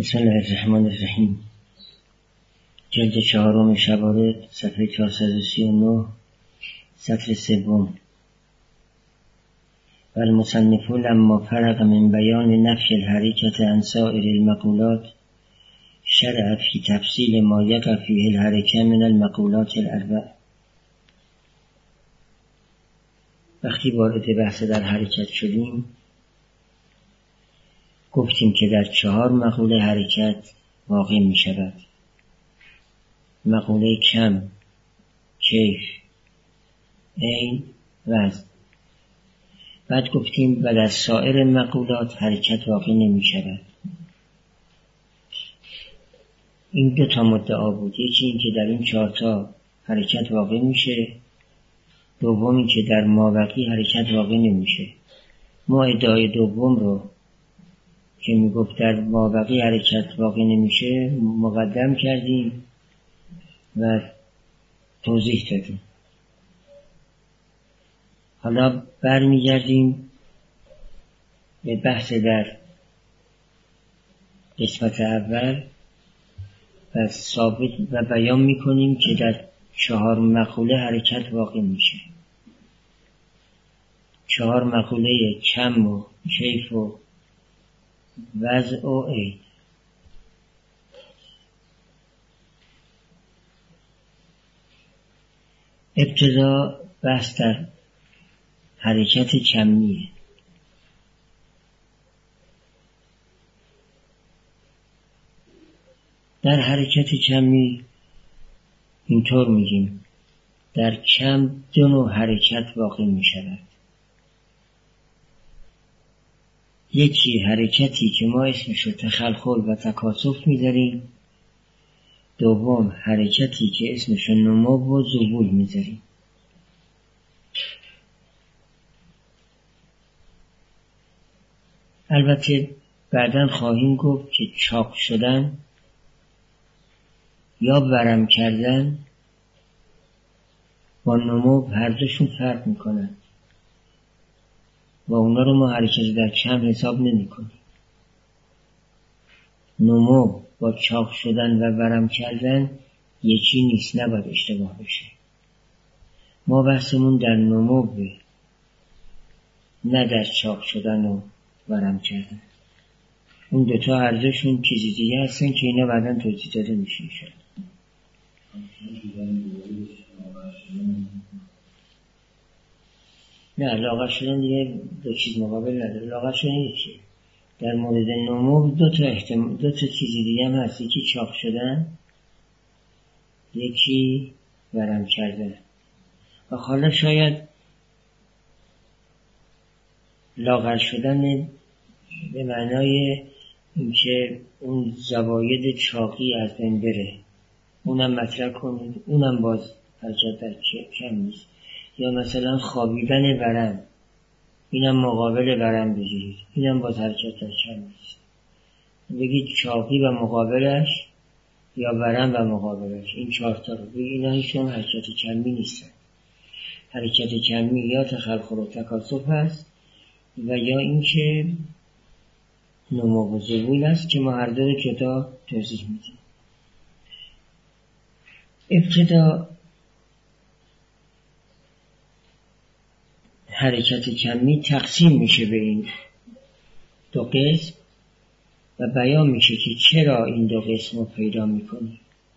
بسم الله الرحمن الرحیم. جلد 4 شوارد، صفحه 439، سطر 3. والمصنف لما فرغ من بیان نفی الحرکت عن سائر المقولات شرع فی تفصیل ما یقع فیه الحرکه من المقولات الاربع. وقتی وارد بحث در حرکت شدیم گفتیم که در 4 مقوله حرکت واقع می شود. مقوله کم، کیف، عین، وزن. بعد گفتیم و در سایر مقولات حرکت واقع نمی شود. این 2 مدعا بود. یکی این که در این 4 حرکت واقع میشه، دومی که در مابقی حرکت واقع نمیشه. ما ادعای دوم رو که میگفت در مابقی حرکت واقع نمیشه مقدم کردیم و توضیح دادیم. حالا برمیگردیم به بحث در قسمت اول و ثابت و بیان میکنیم که در 4 مقوله حرکت واقع میشه. 4 مقوله کم و کیف و وضع و عین. ابتدا بحث در حرکت کمیه. در حرکت کمی اینطور میگیم در کم 2 نوع حرکت واقع می شود. یکی حرکتی که ما اسمش رو تخلخل و تکاثف میذاریم، دوم حرکتی که اسمش رو نمو و ذبول میذاریم. البته بعداً خواهیم گفت که چاق شدن یا ورم کردن با نمو هر دوشون فرق میکنن و اونا رو ما حرکت در کم حساب نمی کنیم. نمو با چاق شدن و ورم کردن یکی نیست، نباید اشتباه بشه. ما بحثمون در نمو نه در چاق شدن و ورم کردن. اون 2 هر دوشون چیزی دیگه هستن که اینا بعداً توضیح داده میشه انشاءالله. نه، لاغر شدن دیگه 2 چیز مقابل نداره. لاغر شدن یکیه. در مورد نمو 2 چیزی دیگه هم هست. یکی چاق شدن، یکی ورم کردن. و حالا شاید لاغر شدن به معنای اینکه اون زواید چاقی از بین بره اونم مطرح کنید، اونم باز حرکت در کم نیست. یا مثلا خوابیدن ورم، اینم مقابل ورم بگیرید، اینم باز حرکت در کم نیست. بگید چاقی و مقابلش یا ورم و مقابلش، این 4 تا رو بگید. اینا هیچون حرکت کمی نیستن. حرکت کمی یا تخلخل و تکاثف هست و یا اینکه نمو و ذبول است که ما هر دو رو جدا توضیح میدیم. ابتدا حرکت کمی تقسیم میشه به این 2 قسم و بیان میشه که چرا این 2 قسم رو پیدا میکنیم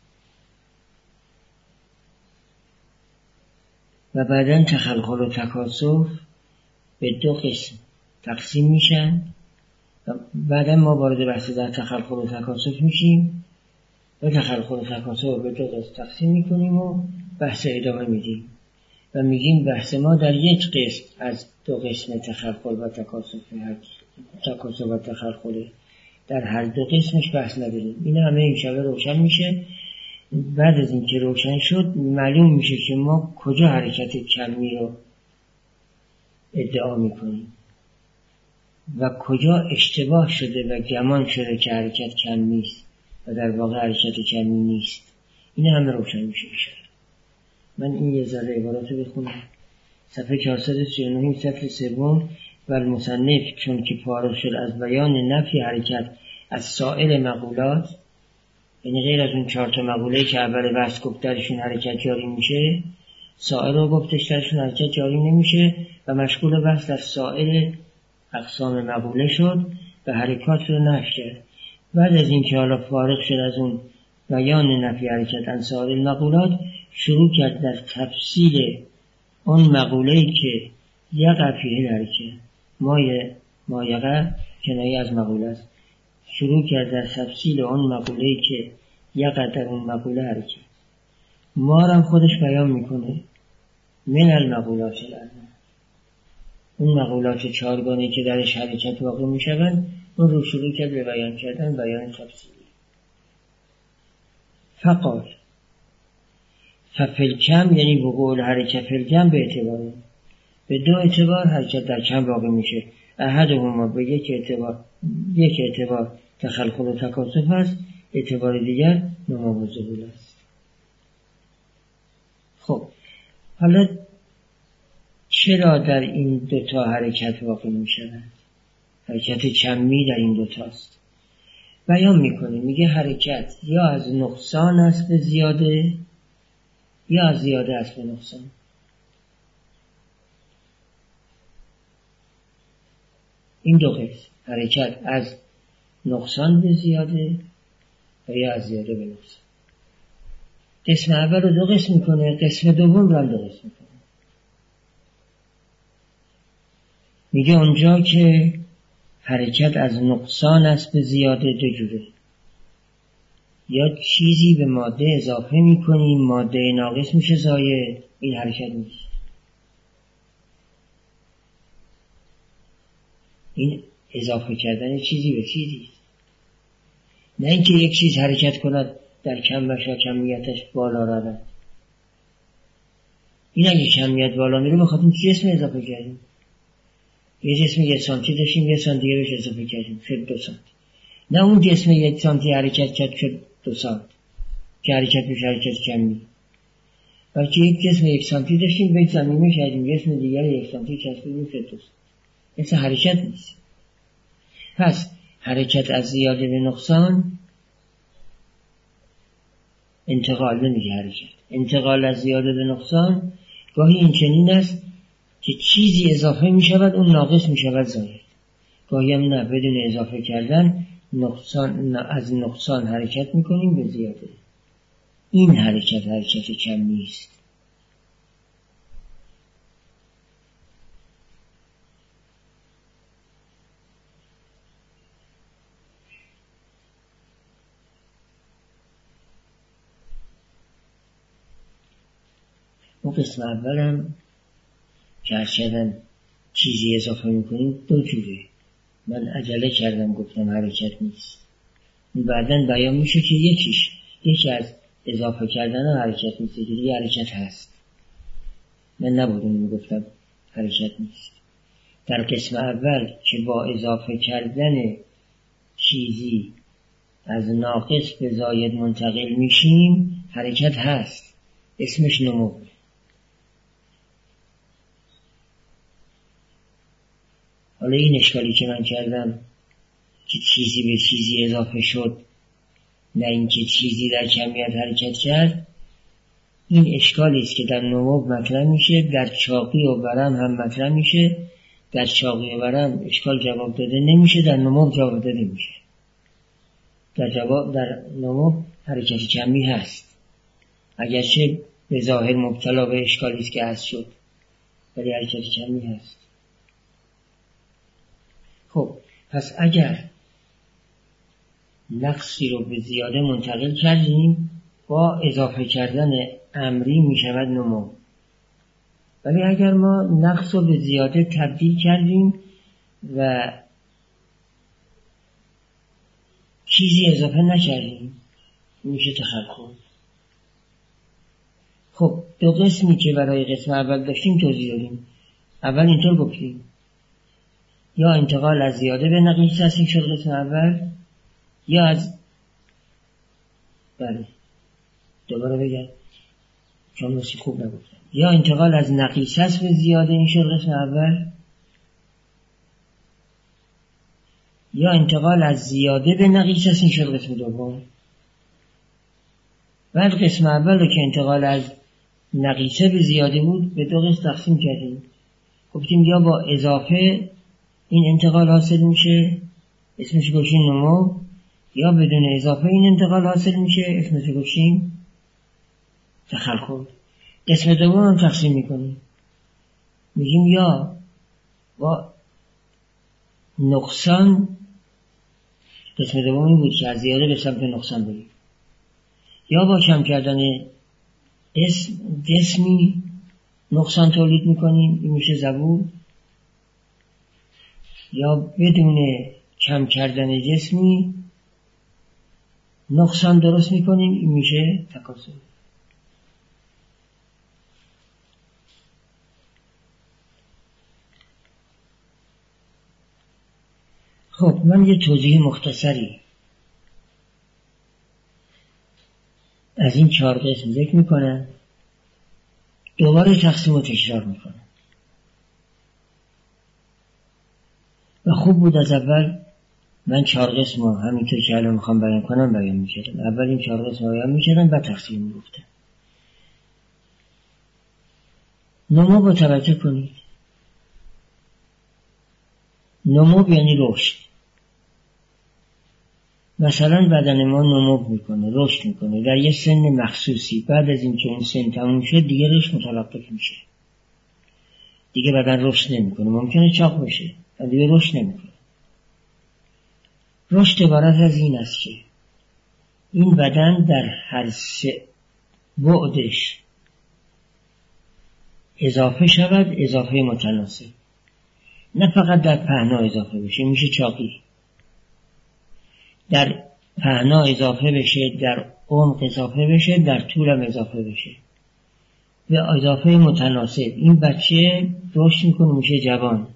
و بعداً تخلخل و تکاثف به 2 قسم تقسیم میشن و بعداً ما وارد بحث در تخلخل و تکاثف میشیم و تخلخل و تکاثف رو به 2 قسم تقسیم میکنیم و بحث ادامه میدیم و میگیم بحث ما در 1 قسم از 2 قسم تخلخل و تکاثف و تخلخل. در هر 2 قسمش بحث نداریم. این همه این شبه روشن میشه. بعد از این که روشن شد معلوم میشه که ما کجا حرکت کمی رو ادعا میکنیم و کجا اشتباه شده و گمان شده که حرکت کم نیست و در واقع حرکت کمی نیست. این همه روشن میشه. من این یه ذره عبارات رو بخونم. صفحه 439 سطر 3. و المصنف چون که فارغ شد از بیان نفی حرکت از سایر مقولات، یعنی غیر از اون 4 مقوله که اول بحث گفت درشون حرکت جاری میشه، سایر رو گفتش درشون حرکت جاری نمیشه و مشغول بحث در سایر اقسام مقوله شد و حرکات رو نفی کرد. بعد از این که حالا فارغ شد از اون بیان نفی حرکت عن سایر مقولات، شروع کرد در تفصیل اون مقوله‌ای که یقع فیه الحرکت، ما یقع کنایه از مقوله است، شروع کرد در تفصیل اون مقوله‌ای که یقع در اون مقوله حرکت. ما هم خودش بیان میکنه من المقولات الاربع، اون مقولات 4 که درش حرکت واقع میشوند، اون رو شروع کرد به بیان کردن، بیان تفصیلی. فقال ففلکم، یعنی وقوع حرکت فلکم به اعتبار، به 2 اعتبار حرکت در کم واقع میشه. احدهما به یک اعتبار تخلخل و تکاثف است، اعتبار دیگر نما و ظهور است. خب حالا چرا در این 2 حرکت واقع میشود؟ حرکت کمی در این 2 است. بیان میکنه، میگه حرکت یا از نقصان است به زیاده یا از زیاده است به نقصان. این 2 قسم، حرکت از نقصان به زیاده و یا از زیاده به نقصان. قسم اول رو 2 قسم میکنه، قسم دوم رو هم 2 قسم میکنه. میگه اونجا که حرکت از نقصان است به زیاده 2 جوره، یا چیزی به ماده اضافه میکنیم، ماده ناقص میشه زاید، این حرکت نیست. این اضافه کردن چیزی به چیزی، نه اینکه یک چیز حرکت کند در کم بشه کمیتش بالا رود. این اگه کمیت بالا میره بخاطر چی جسم اضافه کردیم؟ یه جسم 1 سانتی داشتیم، 1 سانتی بهش اضافه کردیم شد 2 سانتی. نه اون جسم 1 سانتی حرکت کرد شد 2 سانتی که حرکت میشه حرکت کمی، بلکه یک جسم 1 سانتی داشتیم به زمینه کردیم، جسم دیگر 1 سانتی چسبیدیم شد 2 سانتی. مثل حرکت نیست. پس حرکت از زیاده به نقصان انتقال نمیگه حرکت. انتقال از زیاده به نقصان گاهی این چنین است که چیزی اضافه می شود اون ناقص می شود زاید، گاهی هم نه، بدون اضافه کردن از نقصان حرکت می کنیم به زیاده. این حرکت کمی است. اون قسم اولم که ارشدن چیزی اضافه میکنیم 2 جوره. من عجله کردم گفتم حرکت نیست، بعدن بیان میشه که یکی از اضافه کردن حرکت نیست، دیگه حرکت هست. من نبودم میگفتم حرکت نیست. در قسم اول که با اضافه کردن چیزی از ناقص به زاید منتقل میشیم حرکت هست، اسمش نمو. حالا این اشکالی که من کردم که چیزی به چیزی اضافه شد نه اینکه چیزی در کمیت حرکت کرد، این اشکالی است که در نمو مطرح میشه، در چاقی و ورم هم مطرح میشه. در چاقی و ورم اشکال جواب داده نمیشه، در نمو جواب داده میشه. در نمو حرکت کمی هست، اگرچه به ظاهر مبتلا به اشکالی است که هست شد، ولی حرکت کمی هست. خب پس اگر نقصی رو به زیاده منتقل کردیم با اضافه کردن امری می شود نمو، ولی اگر ما نقص رو به زیاده تبدیل کردیم و چیزی اضافه نکردیم میشه تخلخل. خب 2 قسمی که برای قسم اول داشتیم توضیح دادیم. اول اینطور گفتیم یا انتقال از زیاده به نقیص است، این شد قسم اول، یا از دوباره بگم چون نسی خوب نگفتم، یا انتقال از نقیص است به زیاده، این شد قسم اول، یا انتقال از زیاده به نقیص است. این شد قسم دوم. بعد قسم اول رو که انتقال از نقیصه به زیاده بود به دو قسم تقسیم کردیم. گفتیم یا با اضافه این انتقال حاصل میشه، اسمش گوشیم نمو، یا بدون اضافه این انتقال حاصل میشه، اسمش گوشیم تخلخل. قسم دوم هم تقسیم میکنیم، میگیم یا با نقصان، قسم دوم این بود که از زیاده به سمت نقصان بریم، یا با کم کردن جسمی نقصان تولید میکنیم، این میشه زبون، یا بدون کم کردن جسمی نقصان درست میکنیم، این میشه تکاسل. خب من یه توضیح مختصری از این 4 قسم ذکر میکنم، دوباره تقسیم و تکرار میکنم و خوب بود از اول من 4 قسم رو همینطور که الان میخوام بیان کنم بیان میکردم. اول این 4 قسم رو بیان میکردم بعد تقسیم میگفتم. نمو با توجه کنید، نمو یعنی رشد. مثلا بدن ما نمو میکنه، رشد میکنه در یه سن مخصوصی، بعد از اینکه اون سن تموم شد دیگه رشد متوقف میشه، دیگه بدن رشد نمیکنه، ممکنه چاق بشه ولی دیگه رشد نمیکنه. رشد عبارت از این است که این بدن در هر 3 بعدش اضافه شود، اضافه متناسب، نه فقط در پهنا اضافه بشه میشه چاقی، در پهنا اضافه بشه، در عمق اضافه بشه، در طول هم اضافه بشه و اضافه متناسب. این بچه رشد میکنه میشه جوان،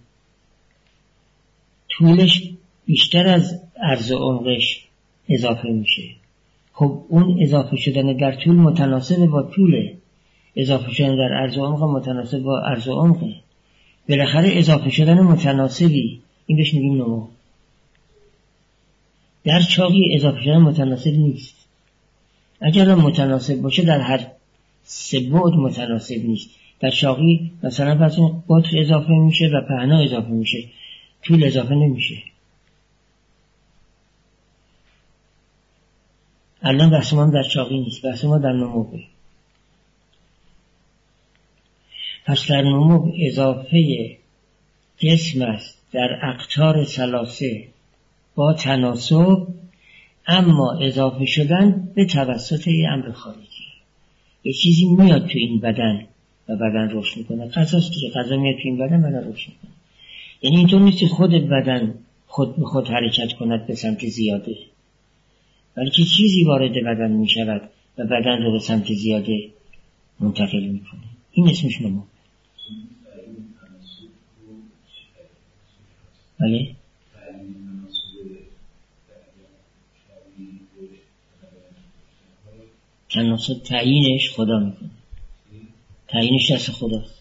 طولش بیشتر از عرض عمقش اضافه میشه. خب اون اضافه شدن در طول متناسب با طوله، اضافه شدن در عرض عمق متناسب با عرض عمقه، بالاخره اضافه شدن متناسبی، این بهش میگیم نمو. در چاقی اضافه شدن متناسب نیست، اگر متناسب باشه در هر 3 بعد متناسب نیست. در چاقی مثلا پس این قطر اضافه میشه و پهنا اضافه میشه، طول اضافه نمیشه. الان بحث ما در چاقی نیست، بحث ما در نموه. پس در نمو اضافه جسم است در اقطار ثلاثه با تناسب، اما اضافه شدن به توسط امر خارجی. یه چیزی میاد تو این بدن و بدن رشد میکنه، غذاست که غذا میاد تو این بدن رشد میکنه. یعنی اینطور نیست خود بدن خود به خود حرکت کند به سمت زیاده، بلکه چیزی وارد بدن میشود و بدن رو به سمت زیاده منتقل میکنه. این اسمش نمو. بله؟ تناسب تعیینش خدا میکنه، تعیینش دست خداست.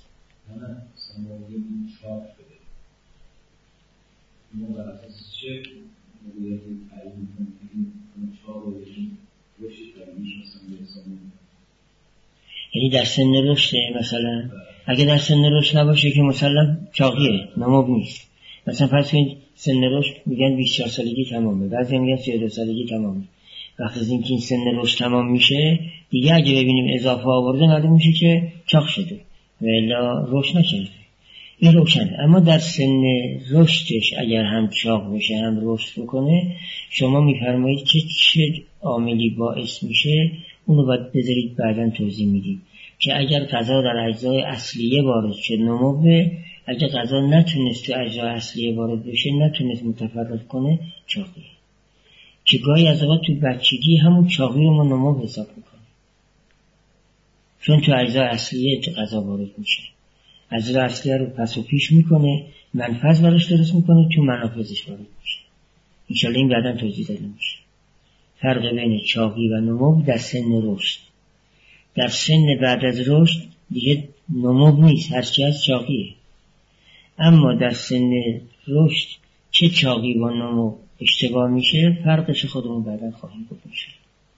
یعنی در سن رشد مثلا اگه در سن رشد نباشه که مثلا چاقیه، نمو نیست. مثلا فرض کنید سن رشد میگن 24 سالگی تمامه، بعضی میگن 32 سالگی تمامه. وقتی از اینکه این سن رشد تمام میشه دیگه اگه ببینیم اضافه آورده معلوم میشه که چاق شده و الا رشد نکرده. این روشنه. اما در سن رشدش اگر هم چاق بشه هم رشد بکنه، شما میفرمایید که چه عاملی باعث میشه، اونو باید بذارید بعداً توضیح میدیم که اگر غذا در اجزای اصلیه وارد شد نموه، اگر غذا نتونست تو اجزای اصلیه وارد بشه، نتونست متفرق کنه، چاقیه. که گاهی از اوقات تو بچگی همون چاقی رو ما نمو حساب میکنیم، چون تو اجزای اصلیه تو غذا وارد میشه، اجزای اصلیه رو پس و پیش میکنه، منفذ براش درست میکنه، تو منافذش وارد میشه. انشالله این بعداً توضیح داده میشه. فرق بین چاقی و نمو در سن رشد. در سن بعد از رشد دیگه نمو نیست، هرچی از چاقیه. اما در سن رشد چه چاقی و نمو اشتباه میشه فرقش خودمون بعدا خواهیم گفت میشه.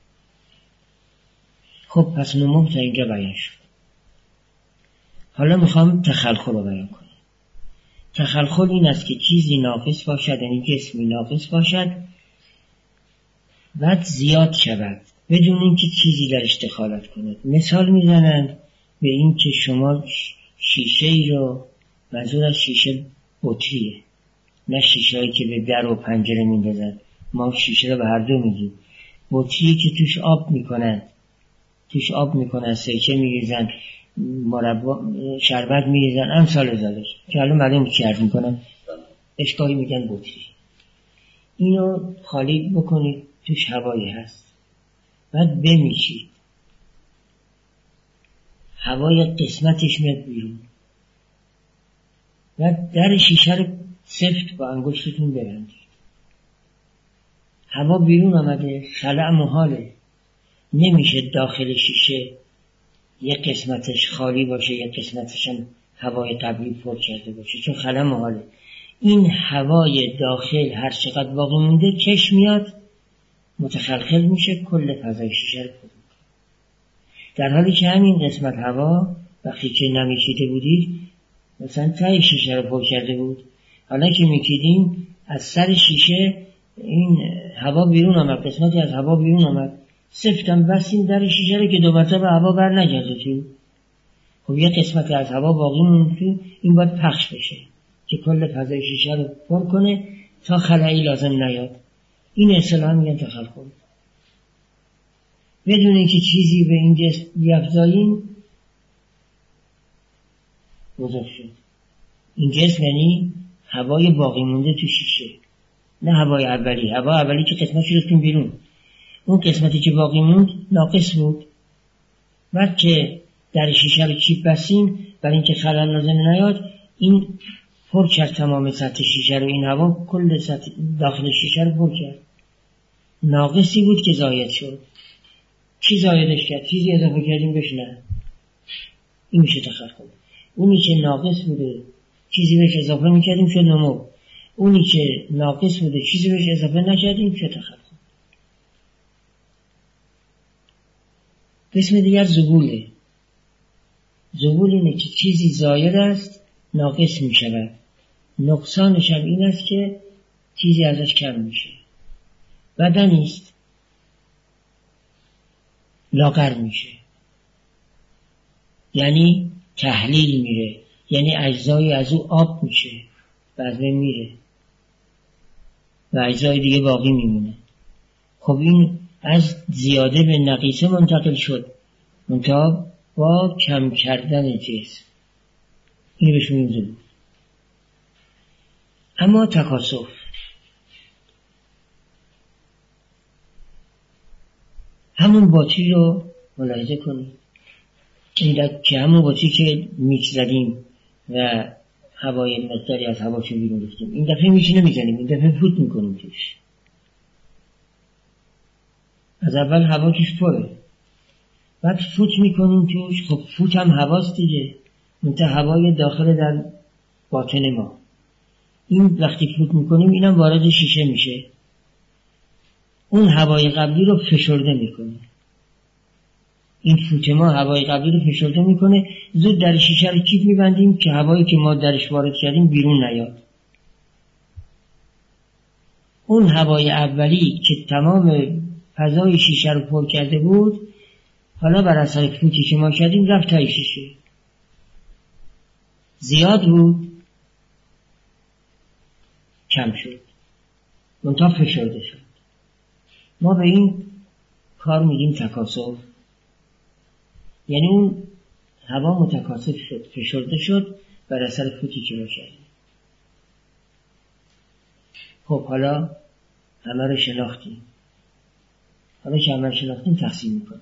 خب پس نمو تا اینجا بیان شد. حالا میخوام تخلخل رو بیان کنم. تخلخل این است که چیزی ناقص باشد، یعنی جسمی ناقص باشد، بعد زیاد شود بدون اینکه چیزی درش دخالت کند. مثال میزنند به این که شما شیشه ای رو، منظور از شیشه بطریه، نه شیشه هایی که به در و پنجره میندازن، ما شیشه رو به هر دو میگیم. بطریه که توش آب میکنن، سرکه میریزن، مربا شربت میریزن، امثال ذالک، که الان معلوم چی عرض میکنن، اشکالی میگن بطری. اینو خالی بکنید، توش هوایی هست، بعد بمیشید، هوای قسمتش میاد بیرون، بعد در شیشه رو سفت با انگشتتون ببندید. هوا بیرون آمده، خلأ محاله، نمیشه داخل شیشه یک قسمتش خالی باشه یک قسمتش هم هوای قبلی پر کرده باشه، چون خلأ محاله. این هوای داخل هر چقدر باقی مونده کش میاد، متخلخل میشه، کل فضای شیشه رو پر میکنه. در حالی که همین قسمت هوا وقتی که نمیشیده بودید مثلا ته شیشه رو پر کرده بود، حالا که میکیدیم از سر شیشه این هوا بیرون آمد، قسمتی از هوا بیرون آمد، سفتم بستیم در شیشه رو که دو مرتبه هوا بر نگرده تو. خب یه قسمتی از هوا باقی موند تو، این باید پخش بشه که کل فضای شیشه رو پر کنه تا خلایی لازم نیاد. این اصطلاحاً میگن تخلخل. بدون اینکه چیزی به این جسم بیفزاییم بزرگ شد. این جسم یعنی هوای باقی مونده تو شیشه، نه هوای اولی. هوا اولی که قسمتش ریختیم بیرون، اون قسمتی که باقی موند ناقص بود. بعد که در شیشه رو چیپ بستیم برای اینکه خلل لازم نیاد، این پر کرد تمام سطح شیشه رو، این هوا کل سطح داخل شیشه رو پر کرد. ناقصی بود که زاید شد. چی زایدش کرد؟ چیزی اضافه کردیم بهش؟ نه. این میشه تخلخل. اونی که ناقص بوده چیزی بهش اضافه میکردیم شد نمو، اونی که ناقص بوده چیزی بهش اضافه نکردیم شد تخلخل. قسم دیگر زبوله. زبول اینه که چیزی زاید است ناقص میشود، نقصانش هم این است که چیزی ازش کم میشه. بدنی است لاغر میشه، یعنی تحلیل میره، یعنی اجزای از او آب میشه و از بین میره و اجزای دیگه باقی میمونه. خب این از زیاده به نقیصه منتقل شد، منتها با کم کردن جسم. این بهش میگن. اما تکاسف، همون باطری رو ملاحظه کنید که همون باطری که میکس زدیم و هوای مقداری از هواشو بیرون ریختیم، این دفعه میچینه میزنیم، این دفعه فوت میکنیم توش. از اول هوا توش پره، بعد فوت میکنیم توش. خب فوت هم هواست دیگه، منتها هوای داخل در باطن ما. این وقتی فوت میکنیم اینم وارد شیشه میشه، اون هوای قبلی رو فشرده میکنه. این فوت ما هوای قبلی رو فشرده میکنه، زود در شیشه رو کیپ میبندیم که هوایی که ما درش وارد کردیم بیرون نیاد. اون هوای اولی که تمام فضای شیشه رو پر کرده بود، حالا بر اثر فوتی که ما کردیم رفت تای شیشه. زیاد بود کم شد، منتها فشرده شد. ما به این کار میگیم تکاسف. یعنی اون هوا متکاسف شد، فشرده شد بر اثر فوتی که ما کردیم. خب حالا همه رو شناختیم. حالا که همه رو شناختیم تقسیم میکنم.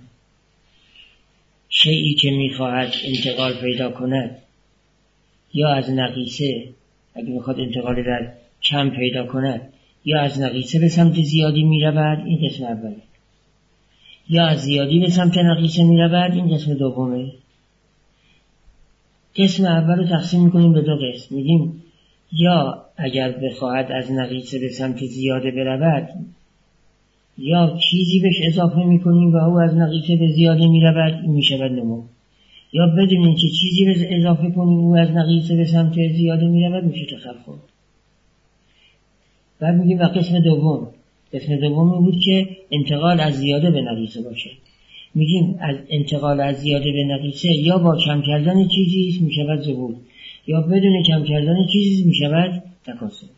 شیئی که میخواهد انتقال پیدا کند یا از نقیصه، اگه میخواد انتقال در کم پیدا کند، یا از نقیصه به سمت زیادی میرود، این قسم اوله، یا از زیادی به سمت نقیصه میرود، این قسم دومه. قسم اول رو تقسیم میکنیم به دو قسم. میگیم یا اگر بخواهد از نقیصه به سمت زیاده برود یا چیزی بهش اضافه میکنیم و او از نقیصه به زیاده میرود، این میشود نمو. یا بدون اینکه چیزی به اضافه کنیم او از نقیصه به سمت زیاده میرود، میشه تخلخل. بعد میگیم و قسم دوم بود که انتقال از زیاده به نقیصه باشه. میگیم از انتقال از زیاده به نقیصه یا با کم کردن چیزی میشود ظهور، یا بدون کم کردن چیزی میشود تکاسل.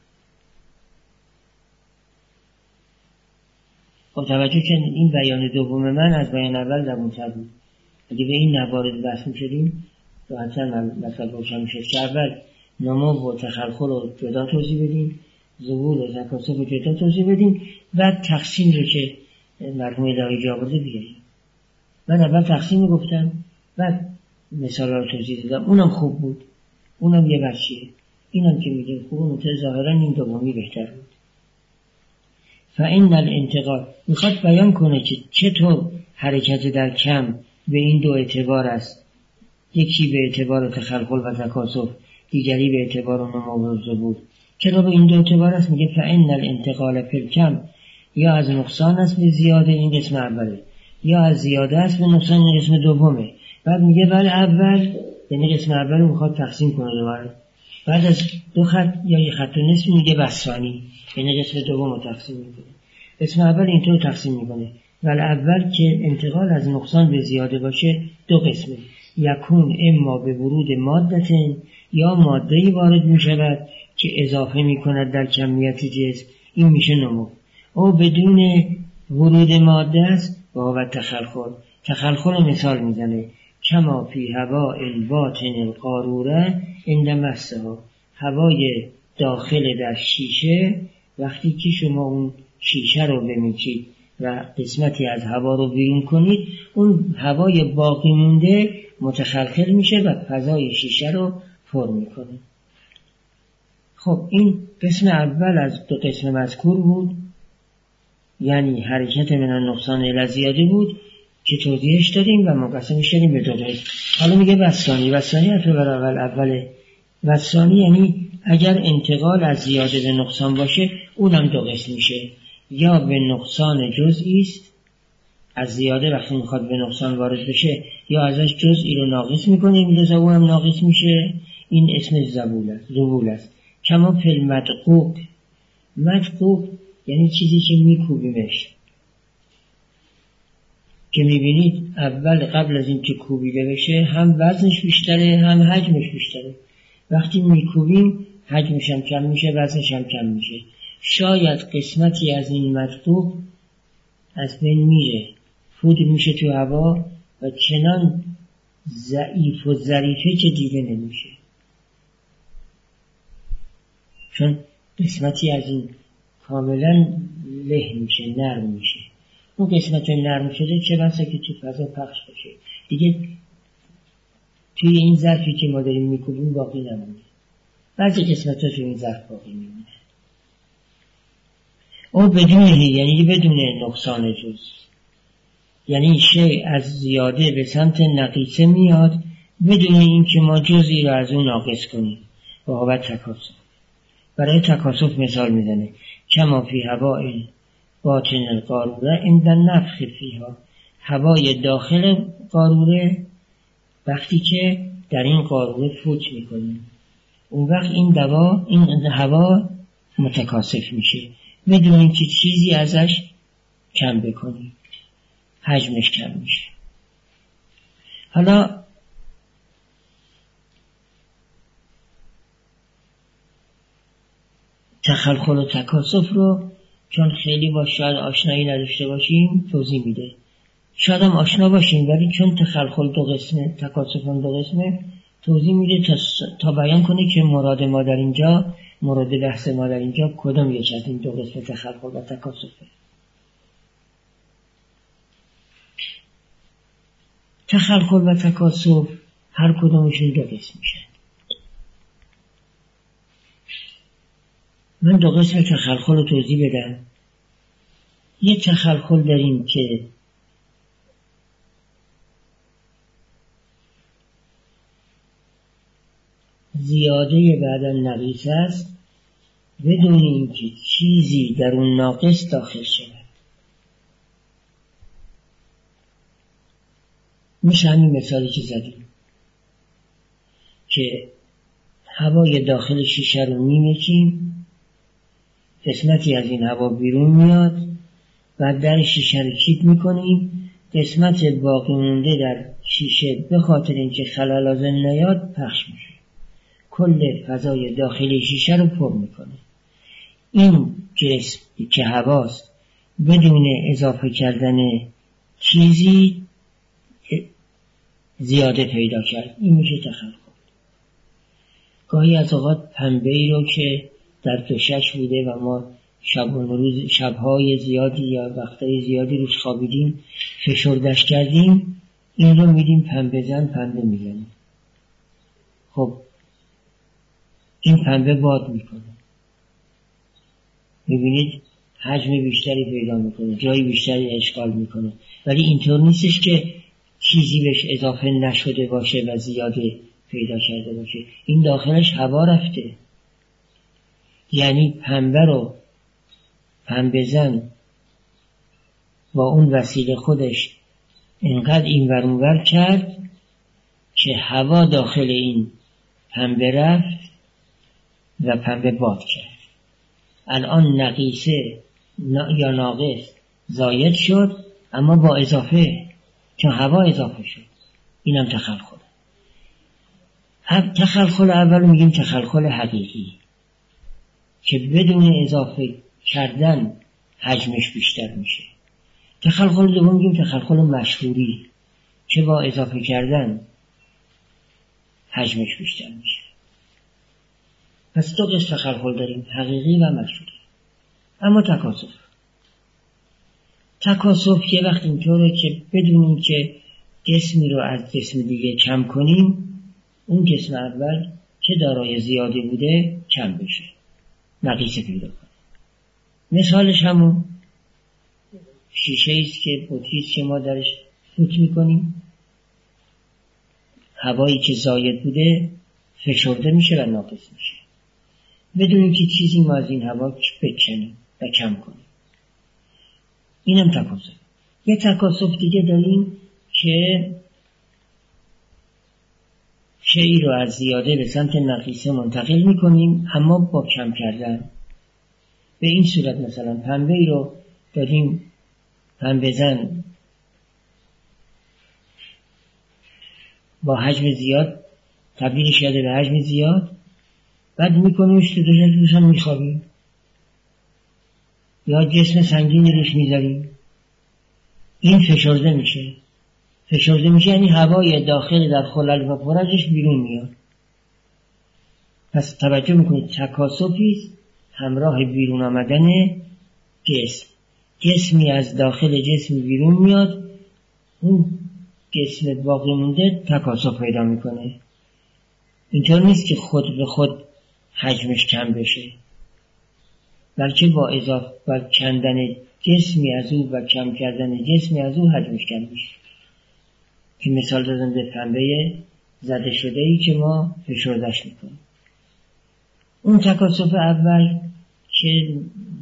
خب توجه کنید، این بیان دوم من از بیان اول زبون‌تر بود. اگه به این وارد بحث میشدیم راحتاً مثلا روشن میشد که اول نمو و تخلخل رو جدا توضیح بدیم، ظهور و تکاسل رو جدا توضیح بدیم، بعد تقسیم رو که مرحوم دایجی آورده بیاریم. من اول تقسیم گفتم، بعد مثال رو توضیح دادم، اونم خوب بود، اونم یه بخشیه، اینم که میگیم خوب، اون ظاهرا این دومی بهتر بود. فإن الانتقال میخواد بیان کنه که چطور حرکت در کم به این دو اعتبار است، یکی به اعتبار تخلخل و تکاسل، دیگری به اعتبار نمو و ظهور. چرا به این دو اعتبار است؟ میگه فإن الانتقال فی الکم یا از نقصان است به زیاده، این قسم اوله، یا از زیاده است به نقصان، این قسم دومه. بعد میگه ولی اول، یعنی قسم اول رو میخواد تقسیم کنه دوباره، بعد از دو خط یا یک خط و نصف میگه بسانی، یعنی قسم دوم رو تقسیم میکنه. قسم اول اینطور تقسیم میکنه، ولی اول که انتقال از نقصان به زیاده باشه دو قسمه، یکون اما به ورود مادتن، یا ماده‌ای وارد میشود که اضافه میکند در کمیت جسم، این میشه نمو. او بدون ورود ماده است و تخلخل مثال میزنه، کما فی هوا الباطن القاروره عند مسها، هوای داخل در شیشه، وقتی که شما اون شیشه رو بمیچید و قسمتی از هوا رو بیرون کنید، اون هوای باقی مونده متخلخل میشه و فضای شیشه رو پر میکنه. خب این قسم اول از دو قسم مذکور بود، یعنی حرکت من النقصان الی زیاده بود که توضیحش دادیم و مقسمش دادیم به دو قسم. حالا میگه وثانی اعتبار اوله. وثانی یعنی اگر انتقال از زیاده به نقصان باشه اونم دو قسم میشه، یا به نقصان جزئی است، از زیاده وقتی میخواد به نقصان وارد بشه یا ازش جزئی رو ناقص میکنه، میگه اونم ناقص میشه، این اسم زبول است. کما فی المدقوق، مدقوق یعنی چیزی که میکوبیمش، که میبینید اول قبل از این که کوبیده بشه هم وزنش بیشتره هم حجمش بیشتره، وقتی میکوبیم حجمش هم کم میشه، وزنش هم کم میشه. شاید قسمتی از این مدقوق از بین میره، فوت میشه تو هوا و چنان ضعیف و ظریفه که دیده نمیشه، چون قسمتی از این کاملا له میشه، نرم میشه. اون قسمت نرم شده چه بسا که تو فضا پخش بشه، دیگه توی این ظرفی که ما داریم میکوبیم باقی نمونه، بعضی قسمت ها توی این ظرف باقی میمونه. او بدونه، یعنی بدون نقصان جز، یعنی شیء از زیاده به سمت نقیصه میاد بدون این که ما جزئی رو از اون ناقص کنیم. بابت تکاسف، برای تکاسف مثال میزنه، کما فی هوا باطن القاروره عند النفخ فیها، هوای داخل قاروره وقتی که در این قاروره فوت میکنیم، اون وقت این هوا متکاسف میشه بدون اینکه چیزی ازش کم بکنیم، حجمش کم میشه. حالا تخلخل و تکاسف رو چون خیلی با شاید آشنایی نداشته باشیم توضیح میده، شاید هم آشنا باشیم ولی چون تخلخل دو قسمه، تکاسف هم دو قسمه، توضیح میده تا بیان کنه که مراد ما در اینجا، مورد بحث ما در اینجا کدام یک از این دو قسم تخلخل و تکاسفه. تخلخل و تکاسف هر کدامشون دو قسم میشن. من دو قسم تخلخل رو توضیح بدم. یه تخلخل داریم که زیاده بعداً نقیص است بدون اینکه چیزی در اون ناقص داخل شود. میشه همین مثالی که زدیم که هوای داخل شیشه رو میمکیم، قسمتی از این هوا بیرون میاد، بعد در شیشه رو چیپ میکنیم، قسمت باقی مونده در شیشه به خاطر اینکه خلل لازم نیاد پخش میشه، کل فضای داخلی شیشه رو پر میکنه. این جسم که هواست بدون اضافه کردن چیزی زیاده پیدا کرد، این میشه تخلخل. گاهی از اوقات پنبه‌ای رو که در دوشش بوده و ما شبهای زیادی یا وقتهای زیادی روش خوابیدیم فشردش کردیم، این رو میدیم پنبه زن، پنبه میزنیم. خب این پنبه باد میکنه، میبینید حجم بیشتری پیدا میکنه، جای بیشتری اشغال میکنه، ولی اینطور نیستش که چیزی بهش اضافه نشده باشه و زیاده پیدا کرده باشه. این داخلش هوا رفته، یعنی پنبه رو پنبه زن با اون وسیله خودش اینقدر این ور اون ور کرد که هوا داخل این پنبه رفت و پنبه باد کرد. الان نقیصه یا ناقص زاید شد، اما با اضافه، چون هوا اضافه شد. اینم تخلخل. تخلخل اول میگیم تخلخل حقیقی که بدون اضافه کردن حجمش بیشتر میشه. تخلخل دوم میگیم تخلخل مشهوری که با اضافه کردن حجمش بیشتر میشه. پس دو قسم تخلخل داریم، حقیقی و مشهوری. اما تکاسف یه وقت اینطوره که بدون اینکه جسمی رو از جسم دیگه کم کنیم، اون جسم اول که دارای زیاده بوده کم بشه، نقیصه پیدا کنه. مثالش همون شیشه ایست که بطریست که ما درش فوت میکنیم، هوایی که زاید بوده فشرده میشه و ناقص میشه، بدون اینکه چیزی ما از این هوا بکنیم و کم کنیم. اینم تکاسف. یه تکاسف دیگه داریم که شیئی رو از زیاده به سمت نقیصه منتقل میکنیم، اما با کم کردن. به این صورت مثلا پنبه ای رو داریم پنبه زن با حجم زیاد تبدیلش کرده به حجم زیاد، بعد میکنیمش تو دوش هم میخوابیم یا جسم سنگینی روش میذاریم، این فشرده میشه یعنی هوای داخل در خلل و پرجش بیرون میاد. پس توجه میکنید تکاسفی همراه بیرون آمدن جسمی از داخل جسم بیرون میاد، اون جسم باقی مونده تکاسف پیدا میکنه. اینطور نیست که خود به خود حجمش کم بشه، بلکه با اضافه و کندن جسمی از او و کم کردن جسمی از او حجمش کم میشه. که مثال دادم به پنبه زده شده ای که ما فشردش میکنیم. اون تکاسف اول که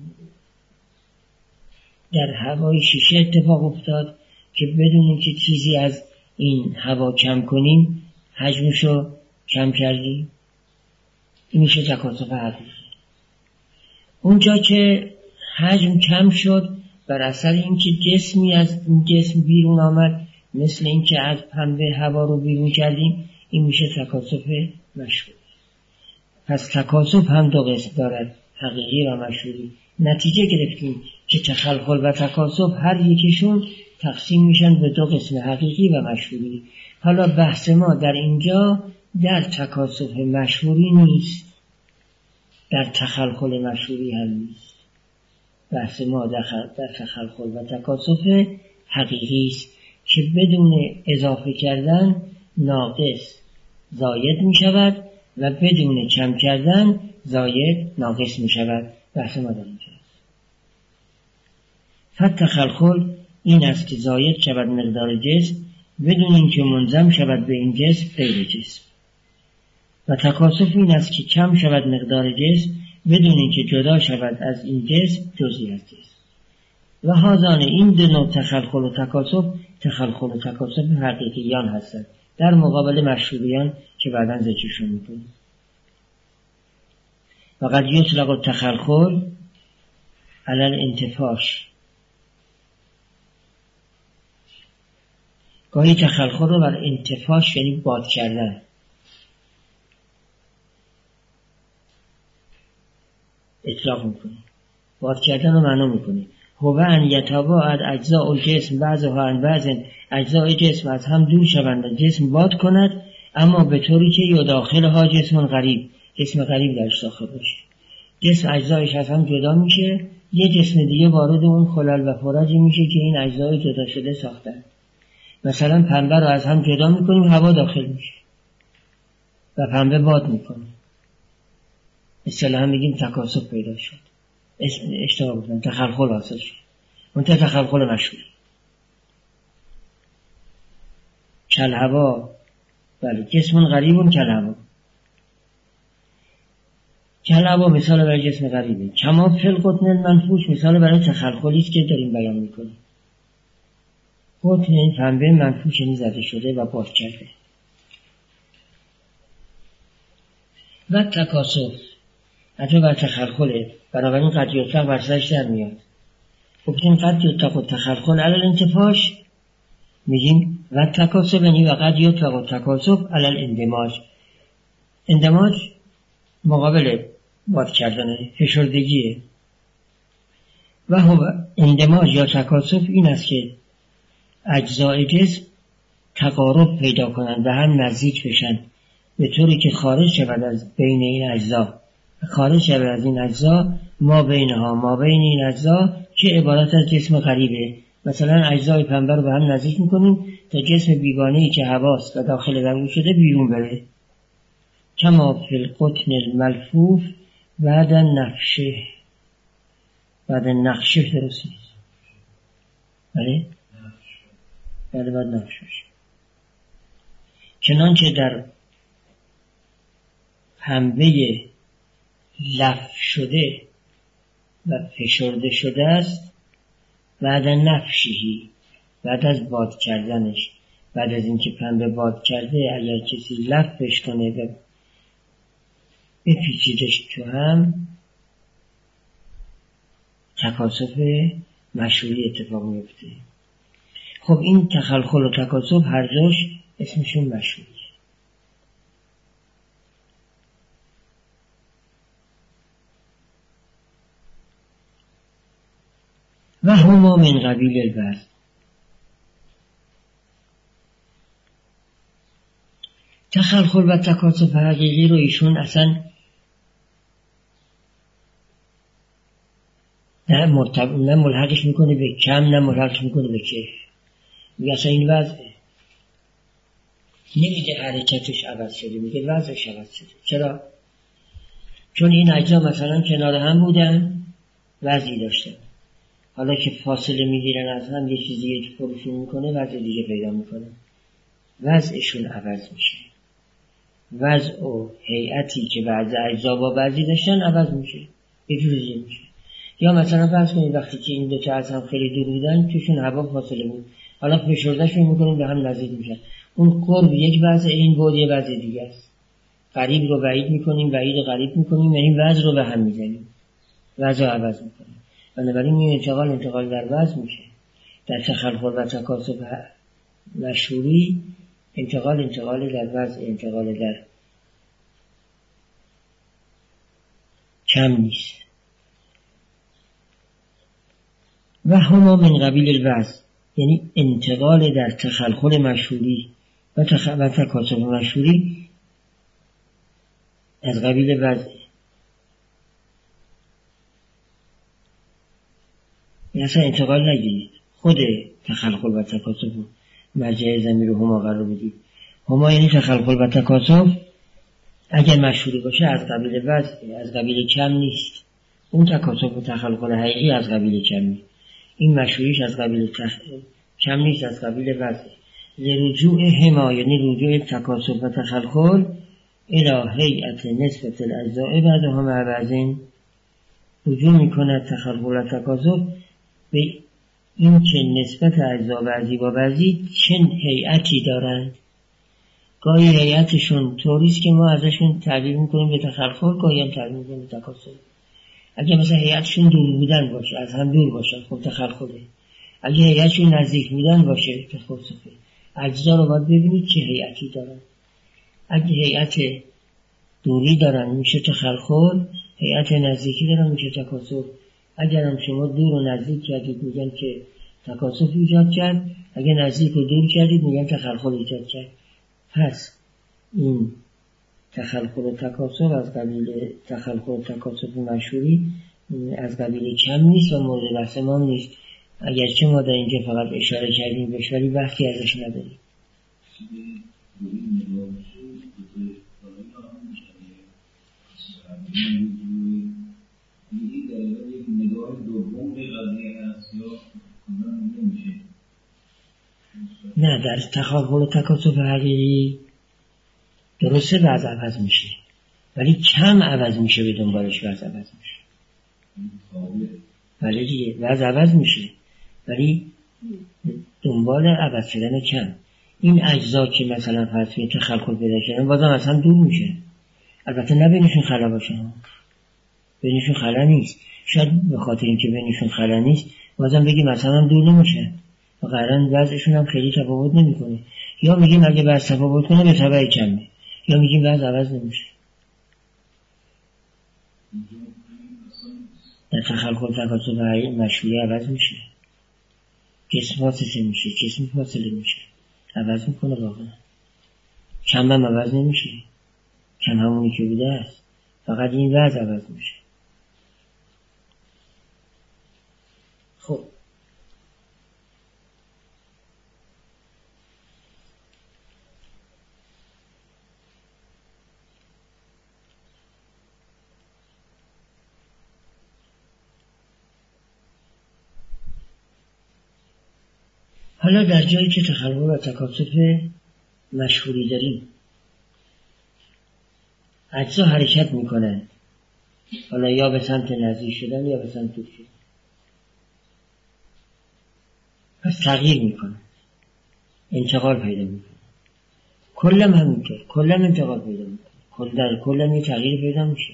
در هوای شیشه اتفاق افتاد که بدون اینکه چیزی از این هوا کم کنیم حجمشو کم کردیم، این میشه تکاسف حقیقی. اونجا که حجم کم شد بر اثر اینکه جسمی از این جسم بیرون آمد، مثل اینکه از پنبه هوا رو بیرون کردیم، این میشه تکاسف مشهور. پس تکاسف هم دو قسم دارد، حقیقی و مشهوری. نتیجه گرفتیم که تخلخل و تکاسف هر یکیشون تقسیم میشن به دو قسم، حقیقی و مشهوری. حالا بحث ما در اینجا در تکاسف مشهوری نیست، در تخلخل مشهوری هم نیست. بحث ما در تخلخل و تکاسف حقیقی است که بدون اضافه کردن ناقص زاید می شود و بدون کم کردن زاید ناقص می شود. بحث ما در اینجا است. تخلخل این است که زاید شود مقدار جسم بدون اینکه منضم شود به این جسم غیر جسم. و تکاسف این است که کم شود مقدار جسم بدون اینکه جدا شود از این جسم جزئی از جسم. و هازان این دو نوع تخلخل و تکاسف حقیقیان هستند در مقابل مشهوریان که بعداً ذکرشون میکنیم. و قد یطلق التخلخل علی الانتفاش، گاهی تخلخل رو بر انتفاش یعنی باد کردن اطلاق میکنیم. باد کردن رو معنا میکنیم. هو ان یتباعد اجزاء الجسم بعضها عن بعض، اجزای جسم از هم دور شوند و جسم باد کند، اما به طوری که یداخلها جسم غریب، جسم غریب درش داخل باشه. جسم اجزایش از هم جدا میشه، یه جسم دیگه وارد اون خلل و فرجی میشه که این اجزای جدا شده ساختن. مثلا پنبه رو از هم جدا میکنیم، هوا داخل میشه و پنبه باد میکنه. اصطلاحاً میگیم تکاسف پیدا شد. اشتباه گفتم، تخلخل حاصل شد. اون تخلخل مشهور. کالهوا، بله، جسم غریب کالهوا. کالهوا مثال برای جسم غریبه. کما فی القطن المنفوش مثال برای تخلخلی است که داریم بیان میکنیم. قطن این پنبه منفوش یعنی زده شده و باد کرده. و تکاسف حتی بر تخلخله، بنابراین قد یطلق بر سرش در میاد. گفتیم قد یطلق التخلخل علی الانتفاش، میگیم و تکاسف یعنی و قد یطلق التکاسف علی الاندماج. اندماج مقابل باد کردنه، فشردگیه. و هو اندماج یا تکاسف این است که اجزای جسم تقارب پیدا کنند و هم نزدیک بشن به طوری که خارج شود از بین این اجزا، خارج شود از این اجزا ما بین این اجزا که عبارت از جسم غریبه. مثلا اجزای پنبه رو به هم نزدیک میکنیم تا جسم بیگانه‌ای که هواست و داخل درون شده بیرون بره. کما فی القطن الملفوف بعد النقشه درست نیست، بله بعد نقشه، چنانچه در پنبه لف شده و فشرده شده است بعد نفشی، بعد از باد کردنش، بعد از اینکه پنبه باد کرده اگر کسی لفش کنه و بپیچیدش تو هم تکاسف مشهوری اتفاق میفته. خب این تخلخل و تکاسف هر جاش اسمشون مشهوری. و هما من قبیل الوزن. تخلخل و تکاسف حقیقی رو ایشون اصلا نه ملحقش میکنه به کم، نه ملحقش میکنه به کیف. میگه اصلا این وضعه، نمیگه حرکتش عوض شده، میگه وضعش عوض شده. چرا؟ چون این اجزا مثلا کنار هم بودن، وضعی داشتن، حالا که فاصله میگیرن از هم یه چیزی که پرشون میکنه وضع دیگه پیدا میکنه، وضعشون عوض میشه. وضع و هیئتی که بعض اجزا با بعضی داشتن عوض میشه، یه جوری میشه. یا مثلا فرض کنید وقتی که این دوتا از هم خیلی دور بودن توشون هوا فاصله بود، حالا فشردهشون میکنیم به هم نزدیک میشن. اون قرب یک وضع، این بعد یه وضع دیگه است. قریب رو بعید میکنیم، بعید رو قریب میکنیم، یعنی وضع رو به هم میزنیم، وضع رو عوض میکنیم. بنابراین این انتقال در وضع میشه. در تخلخل و تکاسف مشهوری انتقال در وضع، انتقال در کم نیست. و هما من قبیل الوزن یعنی انتقال در تخلخل مشهوری و تکاسف مشهوری از قبیل وزن. اصلا انتقال نگیرید، خود تخلخل و تکاسف مرجع ضمیر هما قرار بدید. هما یعنی تخلخل و تکاسف اگر مشهوری باشه از قبیل وزن، از قبیل کم نیست. اون تکاسف و تخلخل حقیقی از قبیل کم نیست، این مشهوریش از قبیل کم نیست، از قبیل وزن. رجوع هما یعنی رجوع تکاسف و تخلخل الی هیئت نسبت الاجزاء بعدها مع بعضین، رجوع میکند تخلق و تکاثر به این که نسبت اجزا بعضی با بعضی چه هیئتی دارند. گاهی هیئتشون طوریست که ما ازشون تعبیر میکنیم به تخلق، گاهی هم تعبیر میکنیم به تکاثر. اگه مثلا هیئتشون دور بودن باشه، از هم دور باشن، خب تخلقه. اگه هیئتشون نزدیک بودن باشه، تکاثره. اجزا رو باید ببینید چه هیئتی دارن. اگه هیئت دوری دارن میشه تخلخل، هیئت نزدیکی دارن میشه تکاثر. اگر هم شما دور و نزدیک کردید میگن که تکاثر ایجاد کرد، اگه نزدیک و دور کردید میگن تخلخل ایجاد کرد. پس این تخلخل و تکاثر از قبیل تخلخل و تکاثر مشهوری از قبیل کم نیست و مورد بحث ما نیست، اگرچه ما در اینجا فقط اشاره کردیم بهش ولی بحثی ازش نداریم. نه، در تخلخل و تکاثر حقیقی درسته وضع عوض میشه ولی کم عوض میشه، به دنبالش وضع عوض میشه. ولی دیگه وضع عوض میشه ولی دنبال عوض شدن کم. این اجزا که مثلا فرض کنید تخلخل پیدا کردن بازم اصلا دور میشه، البته نه بینشون خلا باشه، بینشون خلا نیست، شاید به خاطر اینکه بینشون خلا نیست بازم بگیم مثلا دور نمیشه و قرارن وضعشون هم خیلی تفاوت نمیکنه، یا میگیم اگه وضع تفاوت کنه به تبع کمه، یا میگیم وضع عوض نمیشه. در تخلخل تکاثر مشهوری عوض میشه، جسم فاصله میشه، جسم فاصله میشه، عوض میکنه واقعا. کم هم عوض نمیشه، کم همونی که بوده است، فقط این وضع عوض میشه. خب حالا در جایی که تخلق و تکاثر مشهوری داریم، اجزا حرکت میکنن، حالا یا به سمت نزدیک شدن یا به سمت دور شدن، پس تغییر میکنن، انتقال پیدا میکنن. کلم همینطور، کلم انتقال پیدا میکنه، در کلم یه تغییر پیدا میشه.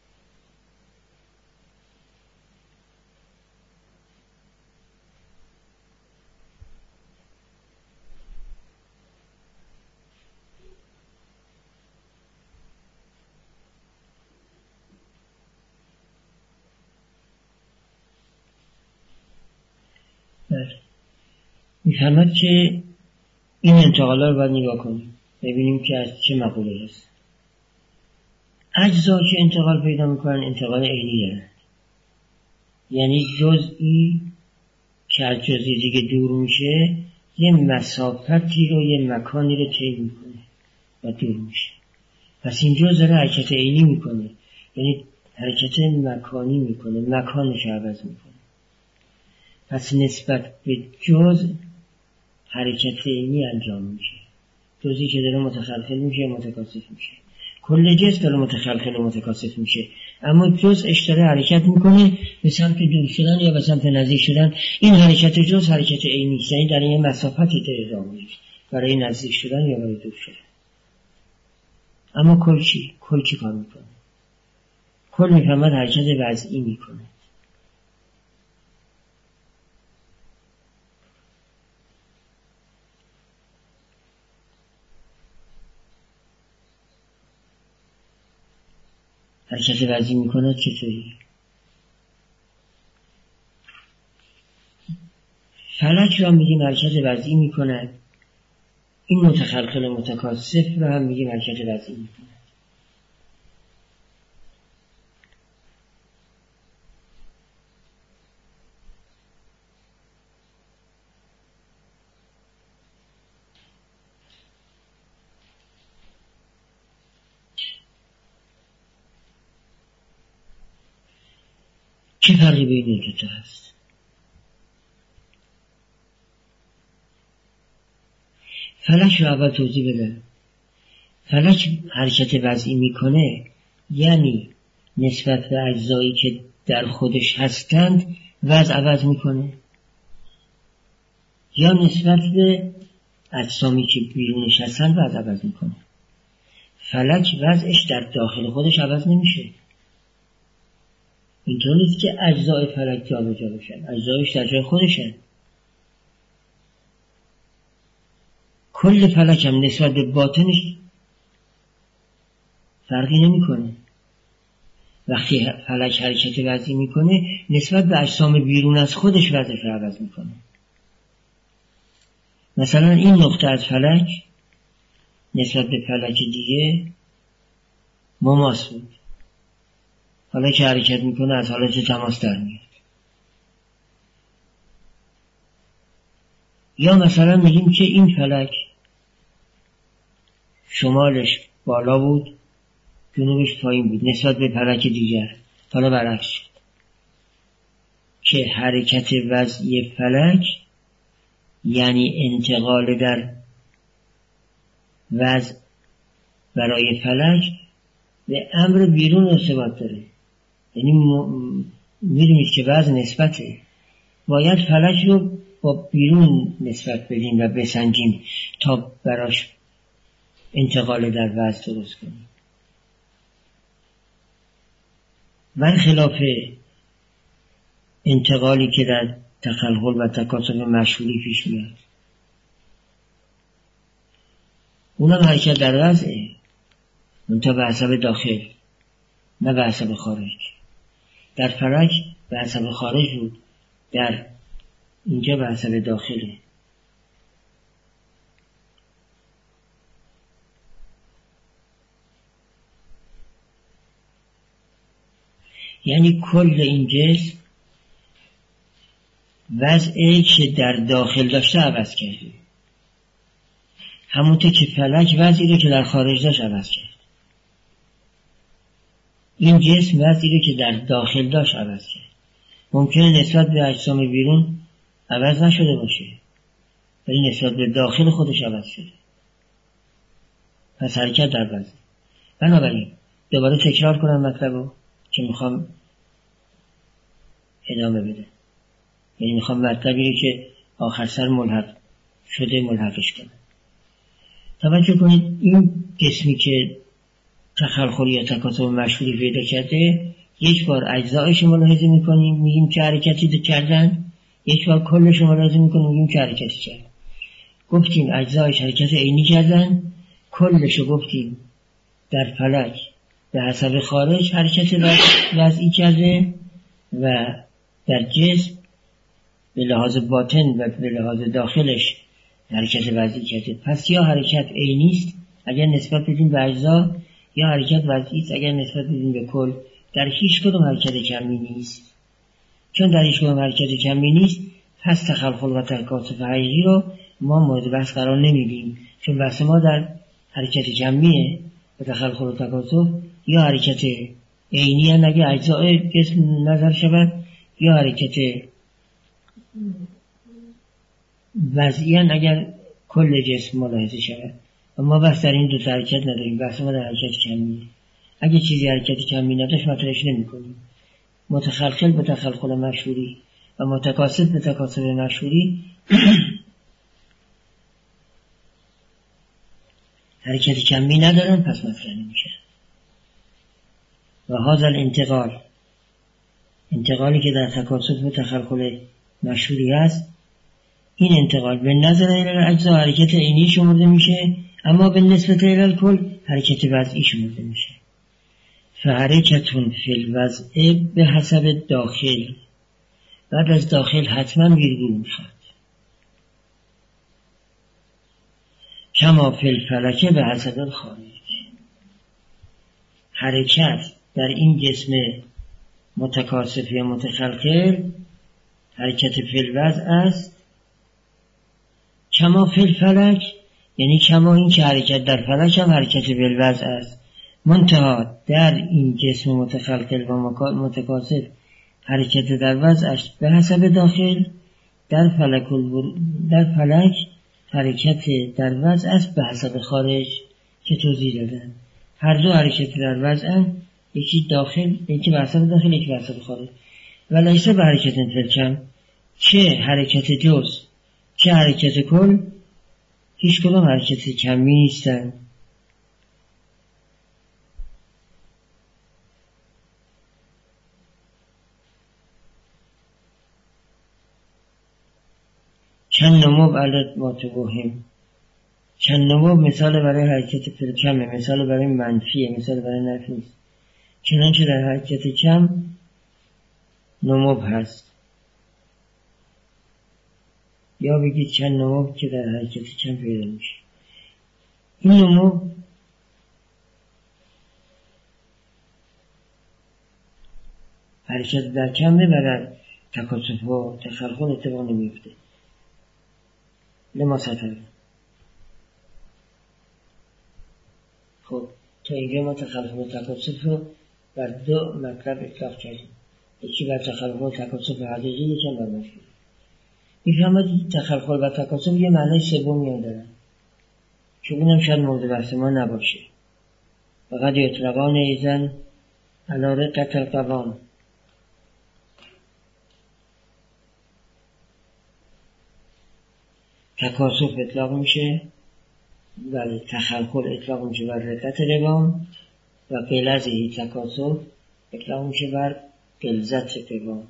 میفهمد که این انتقالا رو باید نگاه کنیم ببینیم که از چه مقوله هست. اجزا که انتقال پیدا میکنن انتقال عینی دارن، یعنی جزئی که از جزئی دیگه دور میشه یه مسافتی رو، یه مکانی رو طی میکنه و دور میشه. پس این جزء داره حرکت عینی میکنه، یعنی حرکت مکانی میکنه، مکانش عوض میکنه. پس نسبت به جزء حرکت عینی انجام میشه، جزئی که داره متخلخل میشه متکاثر میشه، کل جزء داره متخلخل و متکاثر میشه، اما جزءش داره حرکت میکنه به سمت دور شدن یا به سمت نزدیک شدن. این حرکت جزء حرکت عینی است، یعنی در این مسافتی داره راه میره برای نزدیک شدن یا برای دور شدن. اما کل چی کار میکنه؟ کل میفهمد حرکت وضعی میکنه. حرکت وضعی میکنه چطوری؟ فلک رو هم میگیم حرکت وضعی میکنه، این متخلخل و متکاثر رو هم میگیم حرکت وضعی میکنه. چه فرقی بین این دوتا هست؟ فلک رو اول توضیح بده. فلک حرکت وضعی میکنه یعنی نسبت به اجزایی که در خودش هستند وضع عوض میکنه، یا نسبت به اجسامی که بیرونش هستند وضع عوض میکنه. فلک وضعش در داخل خودش عوض نمیشه. اینطور نیست که اجزای فلک جابجا بشن، اجزایش در جای خودشن. کل فلک هم نسبت به باطنش فرقی نمیکنه. وقتی فلک حرکت وضعی میکنه نسبت به اجسام بیرون از خودش وضعش رو عوض میکنه. مثلا این نقطه از فلک نسبت به فلک دیگه مماس بود، حالا که حرکت میکنه از حالت تماس در میاد. یا مثلا میگیم که این فلک شمالش بالا بود، جنوبش پایین بود نسبت به فلک دیگر، حالا برعکس شد که حرکت وضعی فلک یعنی انتقال در وضع برای فلک به امر بیرون ارتباط داره. یعنی میدونید که وضع نسبته، باید فلک رو با بیرون نسبت بدیم و بسنجیم تا براش انتقال در وضع درست کنیم. برخلاف انتقالی که در تخلخل و تکاثر مشهوری پیش میاد، اونم حرکت در وضعه، منتها به حسب داخل نه به حسب خارج. در فلک به حسب خارج بود، در اینجا به حسب داخله. یعنی کل این جسم وضعی که در داخل داشته عوض کرده، همونطور که فلک وضعی رو که در خارج داشت عوض کرد. این جسم وضعی رو که در داخل داشت عوض کرد. ممکنه نسبت به اجسام بیرون عوض نشده باشه، ولی نسبت به داخل خودش عوض شده. پس حرکت در وضع. بنابراین دوباره تکرار کنم مطلبو که میخوام ادامه بده. یعنی میخوام مطلبی رو که آخر سر ملحق شده ملحقش کنم. توجه کنید، این جسمی که تخلخل یا تکاثر مشهوری پیدا کرده، یک بار اجزایش ملاحظه میکنیم میگیم که حرکتی کردن، یک بار کلش ملاحظه میکنیم میگیم که حرکتی کرد. گفتیم اجزایش حرکت عینی کردن، کلشو گفتیم در فلک به حسب خارج حرکت وضعی کرده و در جسم به لحاظ باطن و به لحاظ داخلش حرکت وضعی کرده. پس یا حرکت عینی است اگر نسبت بدیم به اجزا، یا حرکت وضعی است اگر نسبت بدیم به کل. در هیچ کدوم حرکت کمی نیست. چون در هیچ کدوم حرکت کمی نیست، پس تخلخل و تکاثر حقیقی رو ما مورد بحث قرار نمیدیم، چون بحث ما در حرکت کمیه و تخلخل و تکاثر یا حرکت عینی هست اگر اجزای جسم نظر شود، یا حرکت وضعی هست اگر کل جسم ملاحظه شود. و ما بحث در این دو تا حرکت نداریم، بحث ما در حرکت کمیه. اگه چیزی حرکت کمی نداشت مطرحش نمی کنیم. متخلخل به تخلخل مشهوری و متکاثر به تکاثر مشهوری حرکت کمی ندارن، پس مطرح نمیشه. و هذا انتقالی که در تکاثر و تخلخل مشهوری هست، این انتقال به نظر اجزا حرکت عینی شمرده میشه، اما به نسبت الکل حرکت وضعی شمرده میشه. فحرکتون فی الوضع به حسب داخل، بعد از داخل حتما ویرگول میخواد. کما فی الفلک به حسب الخارج. حرکت در این جسم متکاثر یا متخلخل حرکت فی الوضع است. کما فی الفلک یعنی کما این که حرکت در فلک هم حرکت فی الوضع است. منتها در این جسم متخلخل و متکاثر حرکت در وضعش به حسب داخل. در فلک حرکت در وضع است به حسب خارج، که توضیح دادن. هر دو حرکت در وضعن، یکی داخل، یکی وسط داخل، یکی وسط خارج. و لیس به حرکت فلکم، چه حرکت جز چه حرکت کل هیچ کدام حرکت کمی نیستن. چند نموب علت ما توهم، چند نموب مثال برای حرکت فلکمه، مثال برای منفیه، مثال برای نفی نیست. چنانچه در حرکت کم نموب هست، یا بگید چند نموب که در حرکت کم پیدا میشه. این نموب حرکت در کمه و در تکاثف و تخلخل اتفاق نمیفته. لما سطر. خب تا اینجا ما تخلخل و تکاثف رو بر دو مطلب اطلاق کردیم، یکی بر تخلخل و تکاثف حقیقی، یکی بر مشهور. میفهمد تخلخل و تکاثف یه معنی سومی هم دارن که اونم شاید مورد بحث ما نباشه. فقط اطلاقان ایزن علی رقت القوام. تکاثف اطلاق میشه بر تخلخل، اطلاق میشه بر رقت قوام، و غلظی تکاثف اطلاق میشه بر غلظت قوام.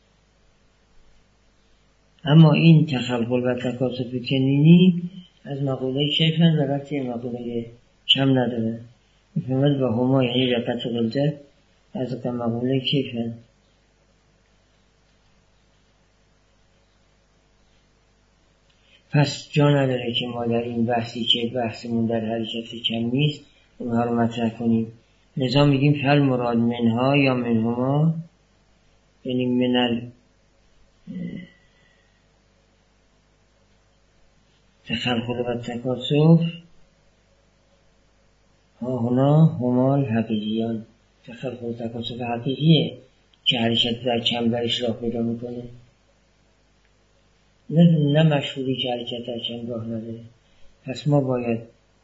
اما این تخلخل و تکاثف کنینی از مقوله کیفن و رفتی مقوله کم نداره. میفهمد با هما یعنی رقت و غلظت از مقوله کیفن. پس جا نداره که ما در این بحثی که بحثمون در حرکت کم نیست اونها رو مطرح کنیم. لذا میگیم فل مراد منها یا منهما، یعنی من تخلخل و تکاثف ها هنا هما الحقیقیان. تخلخل و تکاثف حقیقیه که حرکت در کم برش راه پیدا میکنه، نه مشهوری که حرکت در کم راه نداره. پس ما باید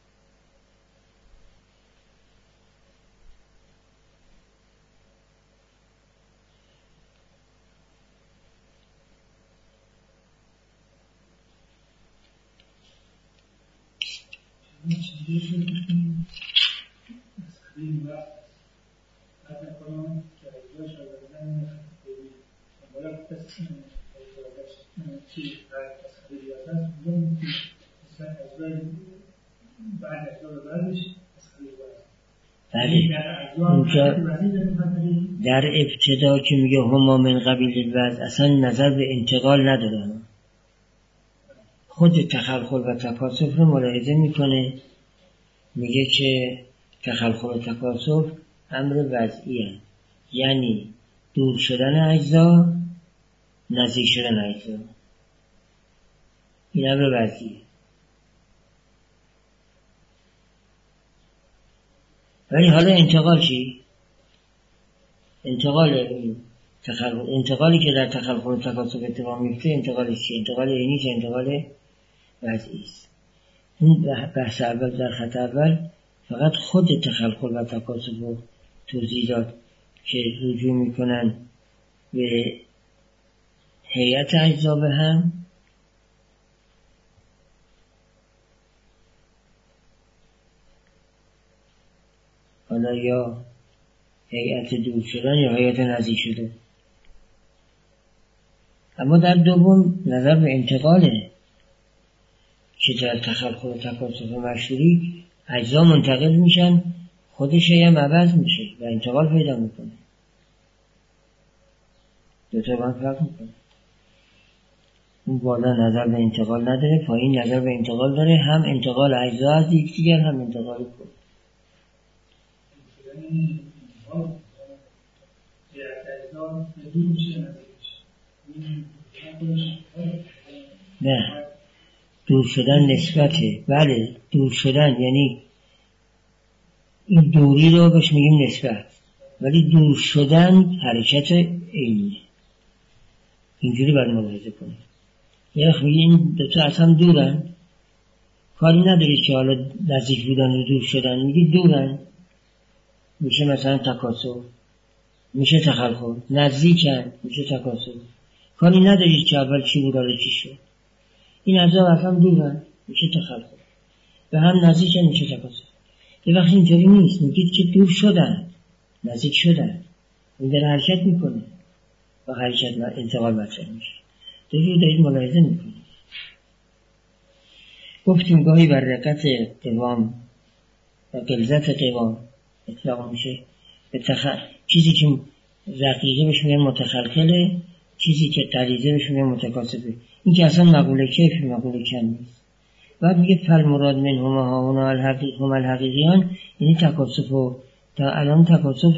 اونجا در ابتدا که میگه هما من قبیل الوضع اصلا نظر به انتقال نداره، خود تخلخل و تکاثف رو ملاحظه میکنه، میگه که تخلخل و تکاثف امر وضعیه، یعنی دور شدن اجزا، نزدیک شدن اجزا، این امر وضعیه. ولی حالا انتقال چی؟ انتقالی که در تخلخل و تکاثف اتفاق میفته انتقالش چی؟ انتقال عینی چه انتقال وضعی است. اون بحث اول در خط اول فقط خود تخلخل و تکاثف رو توضیح داد که رجوع میکنن به هیئت اجزا به هم، حالا یا هیئت دور شدن یا هیئت نزدیک شدن. اما در دوم نظر به انتقاله که در تخلخل و تکاثف مشهوری اجزا منتقل میشن، خودش هم عوض میشه و انتقال پیدا میکنه. دوتا با هم فرق میکنه. اون بالا نظر به انتقال نداره، پایین نظر به انتقال داره، هم انتقال اجزا از یکدیگر هم انتقال کل. نه، دور شدن نسبته. بله دور شدن یعنی این دوری رو بهش میگیم نسبت، ولی دور شدن حرکت عینیه. اینجوری باید ملاحظه کنید. یه وقت میگه این دوتا از هم دورن، کاری نداری که حالا نزدیک بودن و دور شدن، میگی دورن، میشه مثلا تکاسل، میشه تخلخل. نزدیکن، میشه تکاسل. کاری نداری که اول چی بود حالا چی شد. این اعضا از هم دورن، میشه تخلخل. به هم نزدیکن، میشه تکاسل. یه وقتی اینطوری نیست، میگید که دور شدن، نزدیک شدن، این داره حرکت میکنه و حرکت انتقال مطرح میشه. دارید ملاحظه میکنید. گفتیم گاهی بر رقت قوام و غلظت قوام اطلاق میشه به چیزی که رقیقه بهش میگن متخلخله، چیزی که غلیظه بهش میگن متکاسبه. این که اصلا مقوله کیف مقوله کم نیست. بعد میگه فالمراد منهما هاهنا الحقیقیان، یعنی تکاسف. و تا الان تکاسف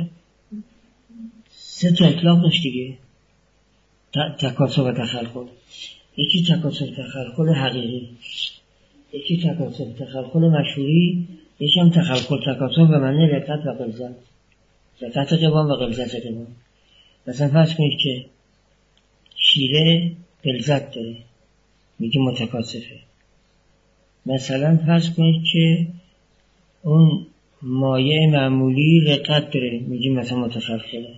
3 تا اطلاق داشت دیگه، تکاسف و تخلخل. یکی تکاسف تخلخل حقیقی، یکی تکاسف تخلخل مشهوری، یکی هم تخلخل تکاسف به معنی رقت و غلظت، رقت قوام و غلظت قوام. مثلا فرض کنید که شیره غلظت داره، میگه متکاسفه. مثلا فرض کنید که اون مایع معمولی رقت داره، میگه مثلا متخلخله.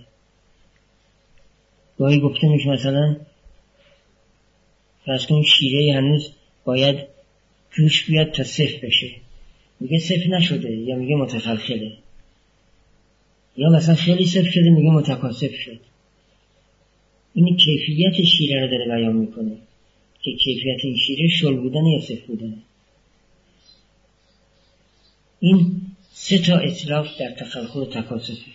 گاهی گفته میشه مثلا فرض کنید شیره هنوز باید جوش بیاد تا صفر بشه، میگه صفر نشده، یا میگه متخلخله. یا مثلا خیلی صفر شده، میگه متکاسف شد. این کیفیت شیره رو داره بیان میکنه که کیفیت این شیره شل بودن یا صفر بودن. این 3 تا اطلاق در تخلخل و تکاسفه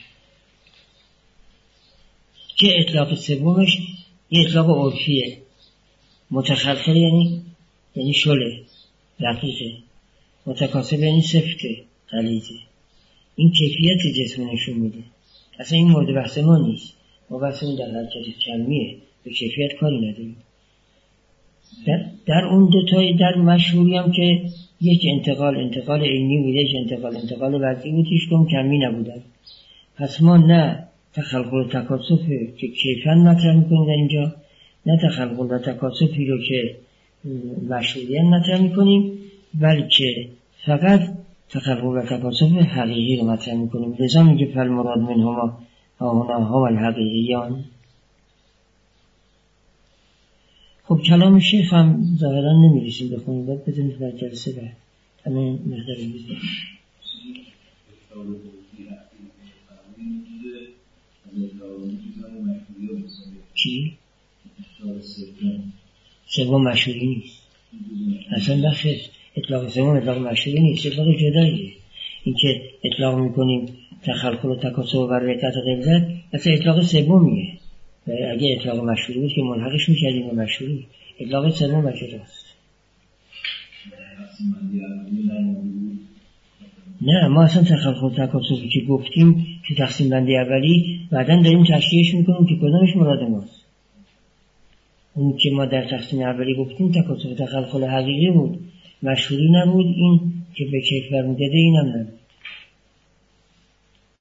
که اطلاق سومش یه اطلاق عرفیه. متخلخل یعنی شله دقیقه، متکاسب یعنی سفته غلیظه. این کیفیت جسم نشون میده. اصلا این مورد بحث ما نیست، ما بحثمون در حرکت کمیه، به کیفیت کاری نداریم. در اون 2 تای در مشهوری هم که یک انتقال عینی بود، یک انتقال وضعی بود، هیچ کم کمی نبودن. پس ما نه تخلخل و تکاسفه که کیفاً مطرح میکنیم در اینجا، نه تخلخل و تکاسفی رو که مشهوریاً مطرح میکنیم، بلکه فقط تخلخل و تکاسف حقیقی رو مطرح میکنیم. لذا میگه فالمراد منهما هاهنا الحقیقیان. خب کلام شیخ هم ظاهرا نمیرسیم بخونیم، باید بدونید بر جلسه بعد همین مقدار میزنیم. چی؟ سوم مشهوری نیست اصلا. بخش اطلاق سوم اطلاق مشهوری نیست، اطلاق جداییه. این که اطلاق میکنیم تخلخل و تکاسف و رقت غلظت، اصلا اطلاق سومیه. اگه اطلاق مشهوری بود که ملحقش میکردیم به مشهوری. اطلاق سوم مجراست. نه، ما اصلا تخلخل و تکاسفی که گفتیم که تقسیم بندی اولی، بعدن داریم تشریحش میکنیم که کدامش مراد ماست. اون که ما در تقسیم اولی گفتیم تکاسف و تخلخل حقیقی بود، مشهوری نبود. این که به کیف برمیداده اینم نبود.